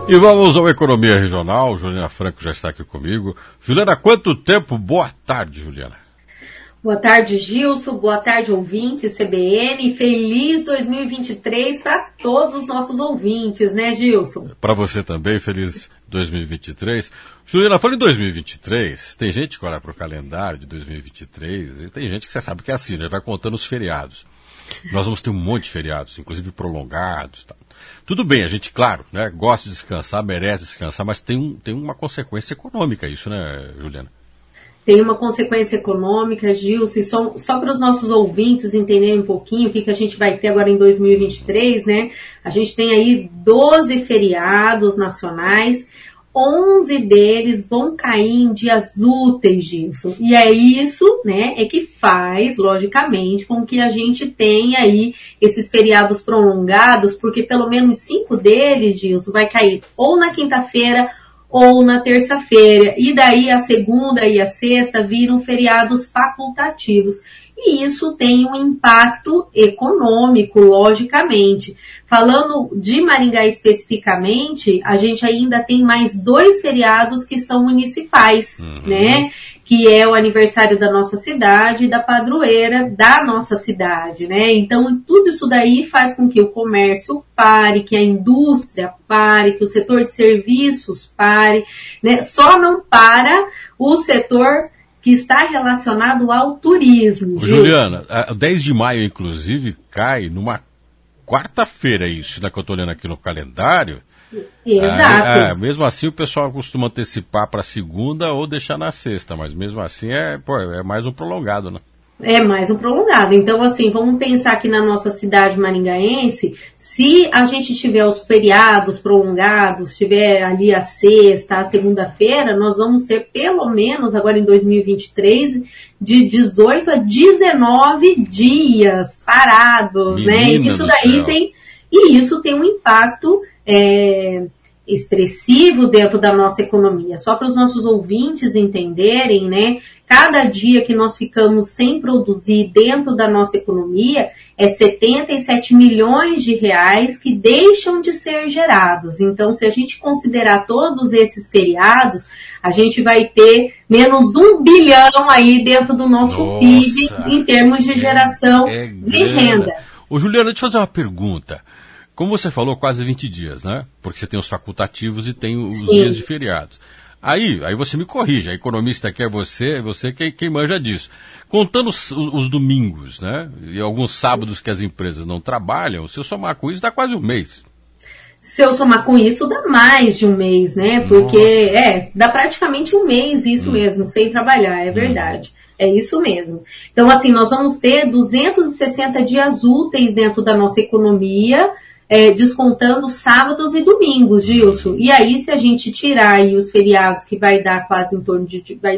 E vamos ao Economia Regional. Juliana Franco já está aqui comigo. Juliana, há quanto tempo? Boa tarde, Juliana. Boa tarde, Gilson. Boa tarde, ouvintes CBN. Feliz 2023 para todos os nossos ouvintes, né, Gilson? Para você também, feliz 2023. Juliana, falando em 2023, tem gente que olha para o calendário de 2023 e tem gente que você sabe que é assim, né? Vai contando os feriados. Nós vamos ter um monte de feriados, inclusive prolongados. Tá? Tudo bem, a gente, claro, né, gosta de descansar, merece descansar, mas tem uma consequência econômica isso, né, Juliana? Tem uma consequência econômica, Gilson, e só para os nossos ouvintes entenderem um pouquinho o que a gente vai ter agora em 2023, né? A gente tem aí 12 feriados nacionais, 11 deles vão cair em dias úteis, Gilson. E é isso, né, é que faz, logicamente, com que a gente tenha aí esses feriados prolongados, porque pelo menos 5 deles, Gilson, vai cair ou na quinta-feira ou na terça-feira. E daí a segunda e a sexta viram feriados facultativos. E isso tem um impacto econômico, logicamente. Falando de Maringá especificamente, a gente ainda tem mais 2 feriados que são municipais, né? Que é o aniversário da nossa cidade e da padroeira da nossa cidade, né? Então, tudo isso daí faz com que o comércio pare, que a indústria pare, que o setor de serviços pare, né? Só não para o setor que está relacionado ao turismo. Juliana, 10 de maio, inclusive, cai numa quarta-feira, isso, né, que eu estou olhando aqui no calendário. Exato. Mesmo assim, o pessoal costuma antecipar para segunda ou deixar na sexta, mas mesmo assim é mais um prolongado, né? É mais um prolongado. Então, assim, vamos pensar aqui na nossa cidade maringaense, se a gente tiver os feriados prolongados, tiver ali a sexta, a segunda-feira, nós vamos ter pelo menos, agora em 2023, de 18 a 19 dias parados, né? Isso daí isso tem um impacto expressivo dentro da nossa economia. Só para os nossos ouvintes entenderem, né? Cada dia que nós ficamos sem produzir dentro da nossa economia é 77 milhões de reais que deixam de ser gerados. Então, se a gente considerar todos esses feriados, a gente vai ter menos 1 bilhão aí dentro do nosso PIB em termos de geração de renda. Ô, Juliana, deixa eu fazer uma pergunta. Como você falou, quase 20 dias, né? Porque você tem os facultativos e tem os dias de feriados. Aí você me corrige, a economista aqui é você quem manja disso. Contando os domingos, né? E alguns sábados que as empresas não trabalham, se eu somar com isso, dá quase um mês. Se eu somar com isso, dá mais de um mês, né? Porque, dá praticamente um mês isso mesmo, sem trabalhar, é verdade. É isso mesmo. Então, assim, nós vamos ter 260 dias úteis dentro da nossa economia, descontando sábados e domingos, Gilson. E aí, se a gente tirar aí os feriados, que vai dar quase em torno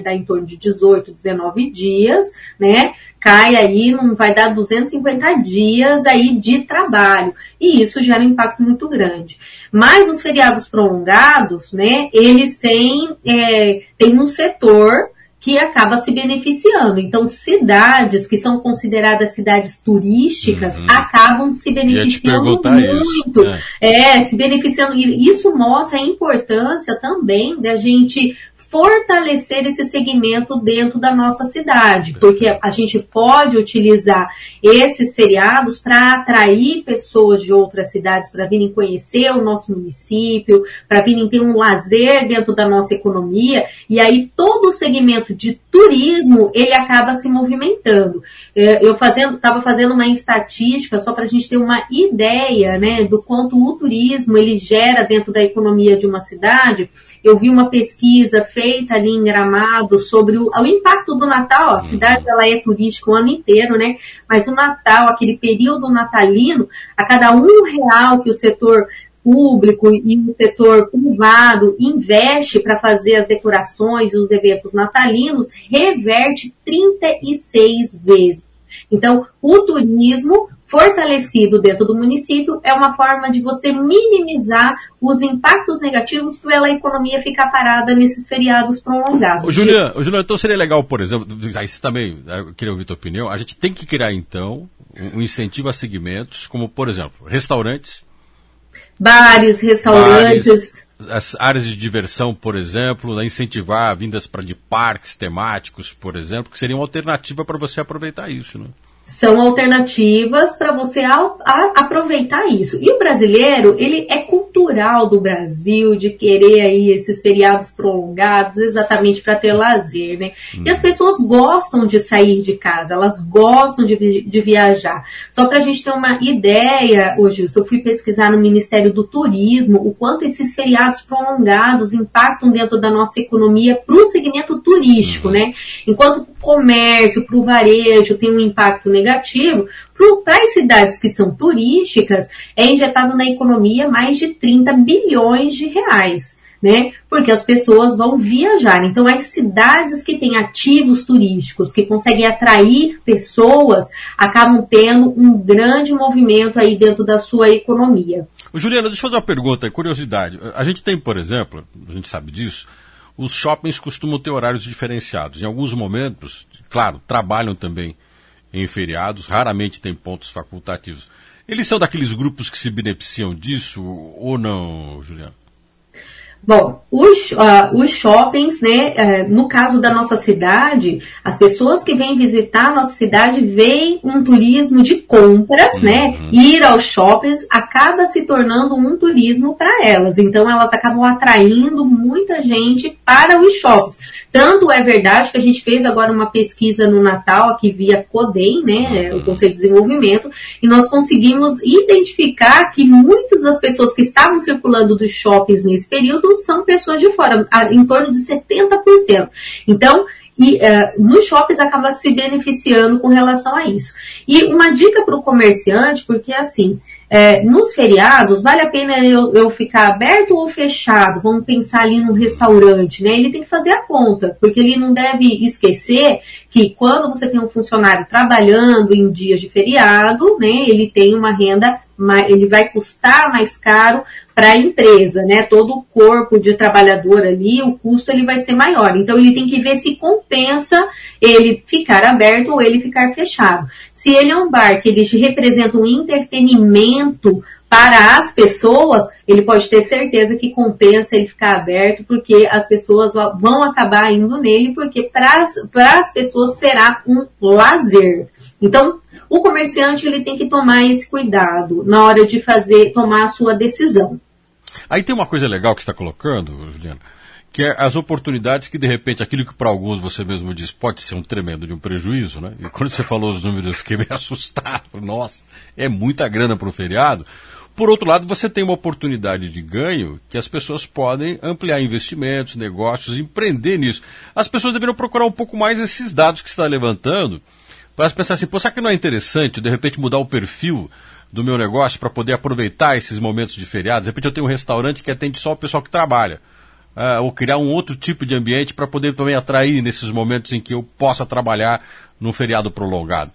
de 18, 19 dias, né? Cai aí, vai dar 250 dias aí de trabalho. E isso gera um impacto muito grande. Mas os feriados prolongados, né? Eles têm um setor que acaba se beneficiando. Então, cidades que são consideradas cidades turísticas acabam se beneficiando muito. Se beneficiando. E isso mostra a importância também da gente fortalecer esse segmento dentro da nossa cidade, porque a gente pode utilizar esses feriados para atrair pessoas de outras cidades para virem conhecer o nosso município, para virem ter um lazer dentro da nossa economia, e aí todo o segmento de turismo, ele acaba se movimentando. Eu estava fazendo uma estatística só para a gente ter uma ideia, né, do quanto o turismo ele gera dentro da economia de uma cidade. Eu vi uma pesquisa feita ali em Gramado sobre o impacto do Natal. A cidade ela é turística o ano inteiro, né? Mas o Natal, aquele período natalino, a cada R$1 que o setor público e o setor privado investe para fazer as decorações e os eventos natalinos, reverte 36 vezes. Então, o turismo fortalecido dentro do município é uma forma de você minimizar os impactos negativos pela economia ficar parada nesses feriados prolongados. Juliana, então seria legal, por exemplo, aí você também, eu queria ouvir a tua opinião, a gente tem que criar, então, um incentivo a segmentos, como, por exemplo, restaurantes, bares, restaurantes. as áreas de diversão, por exemplo, né, incentivar vindas de parques temáticos, por exemplo, que seria uma alternativa para você aproveitar isso, né? São alternativas para você aproveitar isso. E o brasileiro, ele é cultural do Brasil de querer aí esses feriados prolongados exatamente para ter lazer, né? E as pessoas gostam de sair de casa, elas gostam de viajar. Só para a gente ter uma ideia, hoje eu fui pesquisar no Ministério do Turismo o quanto esses feriados prolongados impactam dentro da nossa economia para o segmento turístico, né? Enquanto o comércio, para o varejo tem um impacto negativo, para as cidades que são turísticas, é injetado na economia mais de 30 bilhões de reais, né? Porque as pessoas vão viajar. Então, as cidades que têm ativos turísticos, que conseguem atrair pessoas, acabam tendo um grande movimento aí dentro da sua economia. Juliana, deixa eu fazer uma pergunta, curiosidade. A gente tem, por exemplo, a gente sabe disso, os shoppings costumam ter horários diferenciados. Em alguns momentos, claro, trabalham também em feriados, raramente tem pontos facultativos. Eles são daqueles grupos que se beneficiam disso ou não, Juliana? Bom, os shoppings, né, no caso da nossa cidade, as pessoas que vêm visitar a nossa cidade veem um turismo de compras, né, ir aos shoppings acaba se tornando um turismo para elas, então elas acabam atraindo muita gente para os shoppings. Tanto é verdade que a gente fez agora uma pesquisa no Natal, aqui via CODEM, né, o Conselho de Desenvolvimento, e nós conseguimos identificar que muitas das pessoas que estavam circulando dos shoppings nesse período são pessoas de fora, em torno de 70%. Então, nos shoppings acaba se beneficiando com relação a isso. E uma dica para o comerciante, porque assim, nos feriados, vale a pena eu ficar aberto ou fechado? Vamos pensar ali no restaurante, né? Ele tem que fazer a conta, porque ele não deve esquecer que quando você tem um funcionário trabalhando em dias de feriado, né, ele tem uma renda, ele vai custar mais caro para a empresa, né? Todo o corpo de trabalhador ali, o custo ele vai ser maior. Então ele tem que ver se compensa ele ficar aberto ou ele ficar fechado. Se ele é um bar que ele representa um entretenimento para as pessoas, ele pode ter certeza que compensa ele ficar aberto, porque as pessoas vão acabar indo nele, porque para as pessoas será um lazer. Então, o comerciante ele tem que tomar esse cuidado na hora de tomar a sua decisão. Aí tem uma coisa legal que você está colocando, Juliana, que é as oportunidades que, de repente, aquilo que para alguns, você mesmo disse, pode ser um tremendo de um prejuízo, né? E quando você falou os números, eu fiquei meio assustado. Nossa, é muita grana para o feriado. Por outro lado, você tem uma oportunidade de ganho que as pessoas podem ampliar investimentos, negócios, empreender nisso. As pessoas deveriam procurar um pouco mais esses dados que você está levantando, para pensar assim, pô, será que não é interessante, de repente, mudar o perfil do meu negócio para poder aproveitar esses momentos de feriado? De repente eu tenho um restaurante que atende só o pessoal que trabalha. Ou criar um outro tipo de ambiente para poder também atrair nesses momentos em que eu possa trabalhar num feriado prolongado.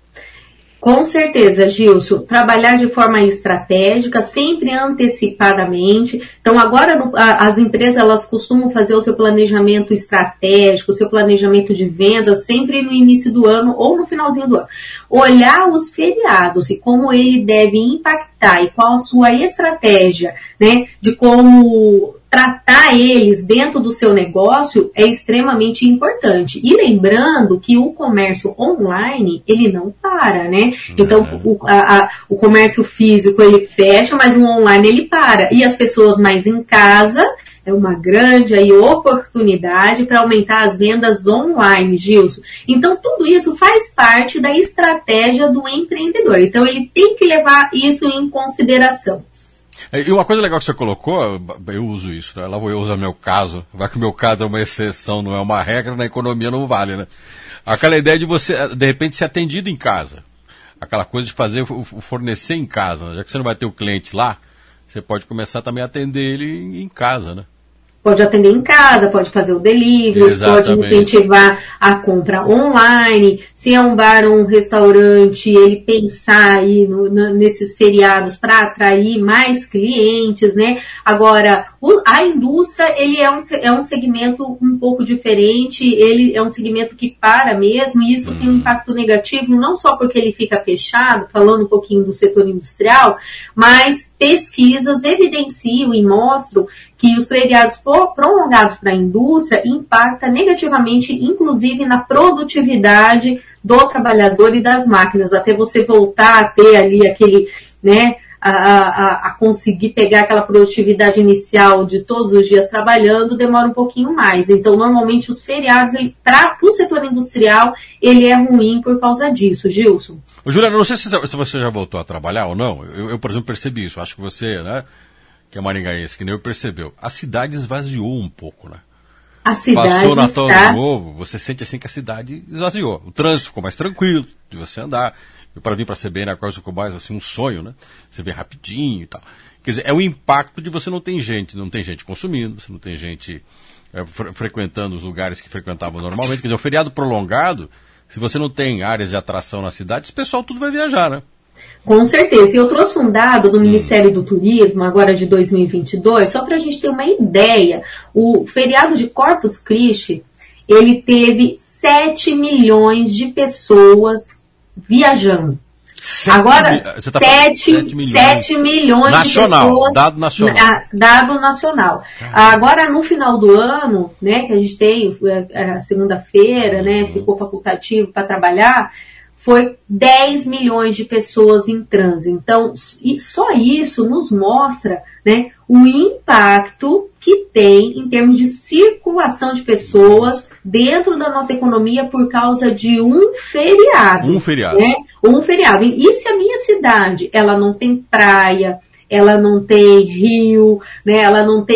Com certeza, Gilson, trabalhar de forma estratégica, sempre antecipadamente. Então, agora as empresas elas costumam fazer o seu planejamento estratégico, o seu planejamento de vendas, sempre no início do ano ou no finalzinho do ano. Olhar os feriados e como ele deve impactar e qual a sua estratégia, né, de como tratar eles dentro do seu negócio é extremamente importante. E lembrando que o comércio online, ele não para, né? Então, o comércio físico, ele fecha, mas o online, ele para. E as pessoas mais em casa, é uma grande aí, oportunidade para aumentar as vendas online, Gilson. Então, tudo isso faz parte da estratégia do empreendedor. Então, ele tem que levar isso em consideração. E uma coisa legal que você colocou, eu uso isso, né? Lá vou eu usar meu caso, vai que o meu caso é uma exceção, não é uma regra, na economia não vale, né? Aquela ideia de você, de repente, ser atendido em casa. Aquela coisa de fornecer em casa, né? Já que você não vai ter o cliente lá, você pode começar também a atender ele em casa, né? Pode atender em casa, pode fazer o delivery, pode incentivar a compra online. Se é um bar ou um restaurante, ele pensar aí nesses feriados para atrair mais clientes, né? Agora, a indústria, ele é um segmento um pouco diferente, ele é um segmento que para mesmo, e isso tem um impacto negativo, não só porque ele fica fechado, falando um pouquinho do setor industrial, mas pesquisas evidenciam e mostram que os feriados prolongados para a indústria impactam negativamente, inclusive na produtividade do trabalhador e das máquinas, até você voltar a ter ali aquele, né, a conseguir pegar aquela produtividade inicial de todos os dias trabalhando, demora um pouquinho mais. Então, normalmente, os feriados, para o setor industrial, ele é ruim por causa disso, Gilson. Juliana, não sei se você já voltou a trabalhar ou não. Eu, por exemplo, percebi isso. Acho que você, né, que é maringaense, que nem eu, percebeu. A cidade esvaziou um pouco, né? A cidade Passou Natal de novo, você sente assim que a cidade esvaziou. O trânsito ficou mais tranquilo de você andar. Para vir para a CBN, a coisa ficou mais assim, um sonho, né? Você vê rapidinho e tal. Quer dizer, é o impacto de você não tem gente consumindo, você não tem gente frequentando os lugares que frequentavam normalmente. Quer dizer, o feriado prolongado, se você não tem áreas de atração na cidade, esse pessoal tudo vai viajar, né? Com certeza. E eu trouxe um dado do Ministério do Turismo, agora de 2022, só para a gente ter uma ideia. O feriado de Corpus Christi, ele teve 7 milhões de pessoas viajando. Agora, 7 milhões nacional, de pessoas. Dado nacional. Dado nacional. Agora, no final do ano, né, que a gente tem a segunda-feira, né, ficou facultativo para trabalhar, foi 10 milhões de pessoas em trânsito. Então, só isso nos mostra, né, o impacto que tem em termos de circulação de pessoas dentro da nossa economia por causa de um feriado. Um feriado. Né? Um feriado. E se a minha cidade, ela não tem praia, ela não tem rio, né? Ela não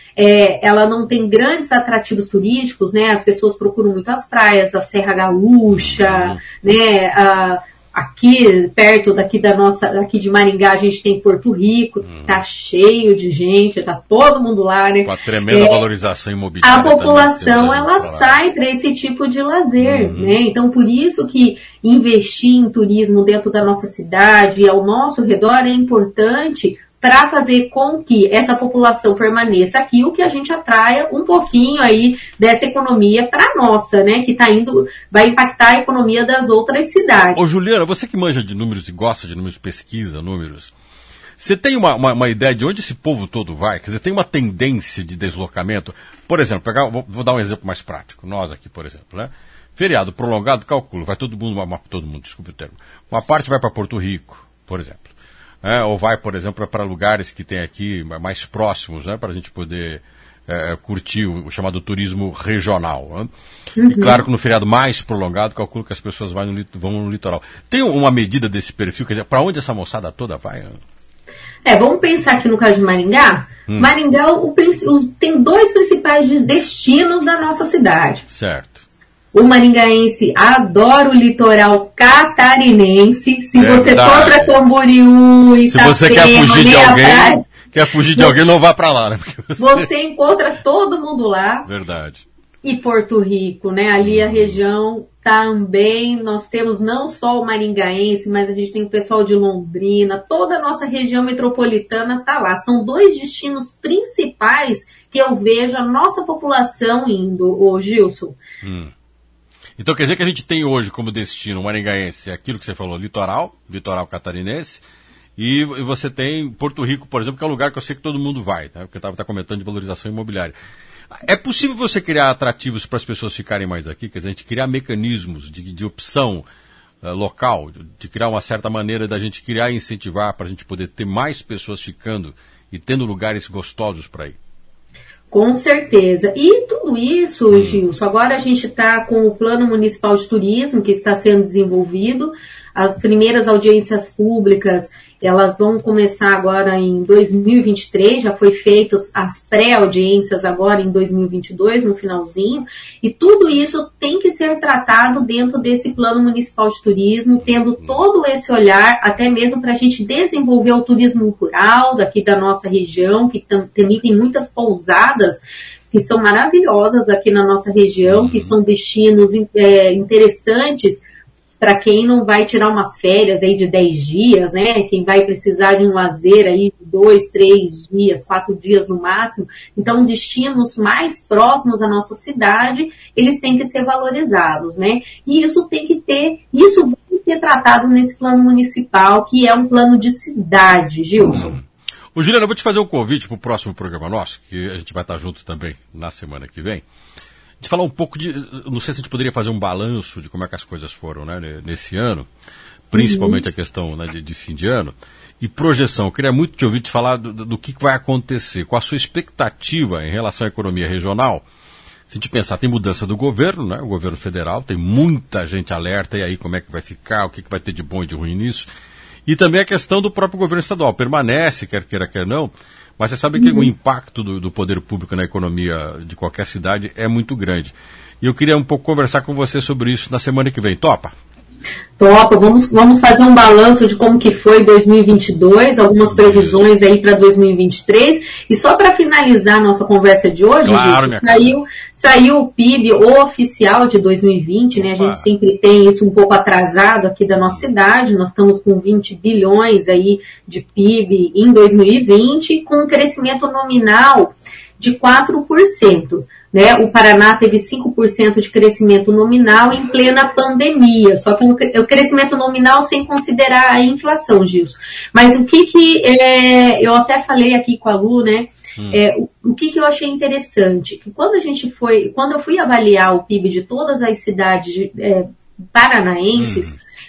tem grandes atrativos turísticos, né? As pessoas procuram muito as praias, a Serra Gaúcha, né? Aqui, perto daqui aqui de Maringá, a gente tem Porto Rico, tá cheio de gente, tá todo mundo lá, né? Com a tremenda valorização imobiliária. A população, ela sai para esse tipo de lazer, né? Então, por isso que investir em turismo dentro da nossa cidade e ao nosso redor é importante para fazer com que essa população permaneça aqui, o que a gente atraia um pouquinho aí dessa economia para a nossa, né? Que vai impactar a economia das outras cidades. Ô Juliana, você que manja de números e gosta de números, pesquisa números, você tem uma ideia de onde esse povo todo vai? Quer dizer, tem uma tendência de deslocamento? Por exemplo, vou dar um exemplo mais prático. Nós aqui, por exemplo, né? Feriado prolongado, calculo, vai todo mundo, desculpe o termo. Uma parte vai para Porto Rico, por exemplo. Ou vai, por exemplo, para lugares que tem aqui mais próximos, né, para a gente poder curtir o chamado turismo regional. Né? E claro que no feriado mais prolongado, calculo que as pessoas vão no litoral. Tem uma medida desse perfil, quer dizer, para onde essa moçada toda vai? Vamos pensar aqui no caso de Maringá. Maringá tem 2 principais destinos da nossa cidade. Certo. O maringaense adora o litoral catarinense. Se você for para Camboriú, Itapema, se você quer fugir de alguém, não vá para lá, né? Porque você encontra todo mundo lá. Verdade. E Porto Rico, né? Ali a região também, nós temos não só o maringaense, mas a gente tem o pessoal de Londrina, toda a nossa região metropolitana está lá. São 2 destinos principais que eu vejo a nossa população indo, ô Gilson. Então quer dizer que a gente tem hoje como destino maringaense aquilo que você falou, litoral catarinense, e você tem Porto Rico, por exemplo, que é um lugar que eu sei que todo mundo vai, tá? Porque eu estava comentando de valorização imobiliária. É possível você criar atrativos para as pessoas ficarem mais aqui? Quer dizer, a gente criar mecanismos de opção local, de criar uma certa maneira da gente criar e incentivar para a gente poder ter mais pessoas ficando e tendo lugares gostosos para ir? Com certeza. E tudo isso, Gilson, agora a gente está com o Plano Municipal de Turismo que está sendo desenvolvido. As primeiras audiências públicas, elas vão começar agora em 2023, já foi feitas as pré-audiências agora em 2022, no finalzinho, e tudo isso tem que ser tratado dentro desse Plano Municipal de Turismo, tendo todo esse olhar, até mesmo para a gente desenvolver o turismo rural daqui da nossa região, que também tem muitas pousadas que são maravilhosas aqui na nossa região, que são destinos interessantes para quem não vai tirar umas férias aí de 10 dias, né? Quem vai precisar de um lazer aí de 2, 3 dias, 4 dias no máximo. Então, destinos mais próximos à nossa cidade, eles têm que ser valorizados, né? E isso vai ter tratado nesse plano municipal, que é um plano de cidade, Gilson. Ô, Juliana, eu vou te fazer um convite para o próximo programa nosso, que a gente vai estar junto também na semana que vem, de falar um pouco de, não sei se a gente poderia fazer um balanço de como é que as coisas foram, né, nesse ano, principalmente a questão, né, de fim de ano, e projeção. Eu queria muito te ouvir te falar do que vai acontecer, qual a sua expectativa em relação à economia regional. Se a gente pensar, tem mudança do governo, né, o governo federal, tem muita gente alerta, e aí como é que vai ficar, o que vai ter de bom e de ruim nisso. E também a questão do próprio governo estadual, permanece, quer queira, quer não, mas você sabe que o impacto do poder público na economia de qualquer cidade é muito grande. E eu queria um pouco conversar com você sobre isso na semana que vem. Topa? Topa, vamos fazer um balanço de como que foi 2022, algumas previsões aí para 2023. E só para finalizar a nossa conversa de hoje, claro, gente, saiu o PIB oficial de 2020, né? A gente sempre tem isso um pouco atrasado aqui da nossa cidade. Nós estamos com 20 bilhões aí de PIB em 2020, com um crescimento nominal de 4%. Né? O Paraná teve 5% de crescimento nominal em plena pandemia, só que o crescimento nominal sem considerar a inflação, Gilson. Mas o que eu até falei aqui com a Lu, né? O que eu achei interessante, que quando eu fui avaliar o PIB de todas as cidades paranaenses,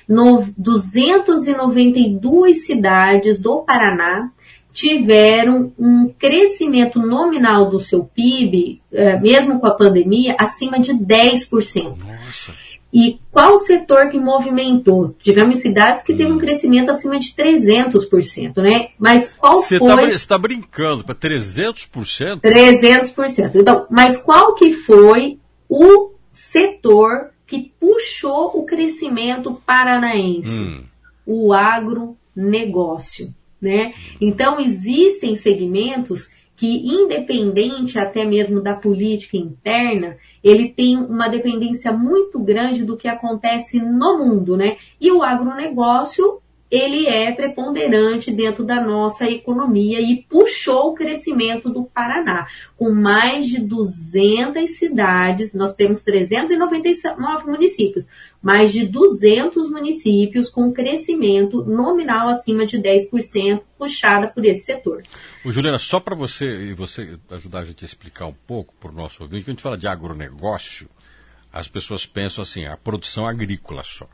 292 cidades do Paraná tiveram um crescimento nominal do seu PIB, mesmo com a pandemia, acima de 10%. Nossa. E qual setor que movimentou? Tivemos cidades que teve um crescimento acima de 300%, né? Mas qual foi... Você está brincando, para 300%? 300%. Então, mas qual que foi o setor que puxou o crescimento paranaense? O agronegócio. Né? Então, existem segmentos que, independente até mesmo da política interna, ele tem uma dependência muito grande do que acontece no mundo, né? E o agronegócio, ele é preponderante dentro da nossa economia e puxou o crescimento do Paraná. Com mais de 200 cidades, nós temos 399 municípios, mais de 200 municípios com crescimento nominal acima de 10%, puxada por esse setor. Ô, Juliana, só para você ajudar a gente a explicar um pouco para o nosso ouvinte, quando a gente fala de agronegócio, as pessoas pensam assim, a produção agrícola só.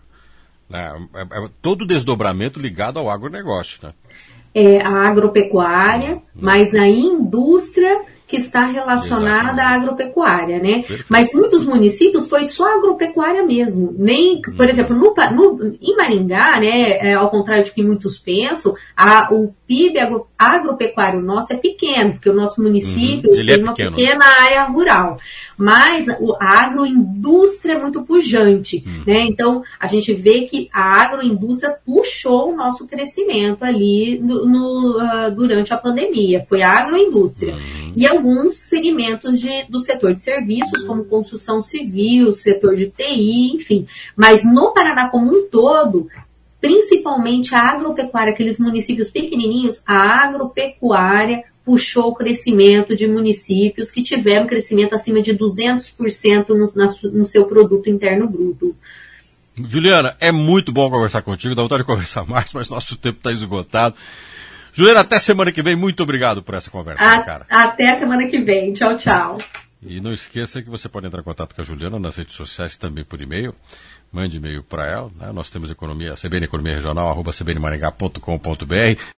Todo desdobramento ligado ao agronegócio, né? É a agropecuária, mas a indústria que está relacionada à agropecuária, né? Perfeito. Mas muitos municípios foi só agropecuária mesmo. Nem, por exemplo, em Maringá, né, ao contrário de que muitos pensam, o PIB agropecuário nosso é pequeno, porque o nosso município tem uma pequena área rural. Mas a agroindústria é muito pujante, né? Então, a gente vê que a agroindústria puxou o nosso crescimento ali durante a pandemia. Foi a agroindústria. E alguns segmentos do setor de serviços, como construção civil, setor de TI, enfim. Mas no Paraná como um todo, principalmente a agropecuária, aqueles municípios pequenininhos, a agropecuária puxou o crescimento de municípios que tiveram crescimento acima de 200% no seu produto interno bruto. Juliana, é muito bom conversar contigo, dá vontade de conversar mais, mas nosso tempo está esgotado. Juliana, até semana que vem, muito obrigado por essa conversa, cara. Até semana que vem, tchau, tchau. E não esqueça que você pode entrar em contato com a Juliana nas redes sociais, também por e-mail. Mande e-mail para ela, né? Nós temos CBN Economia Regional, @cbnmaringá.com.br.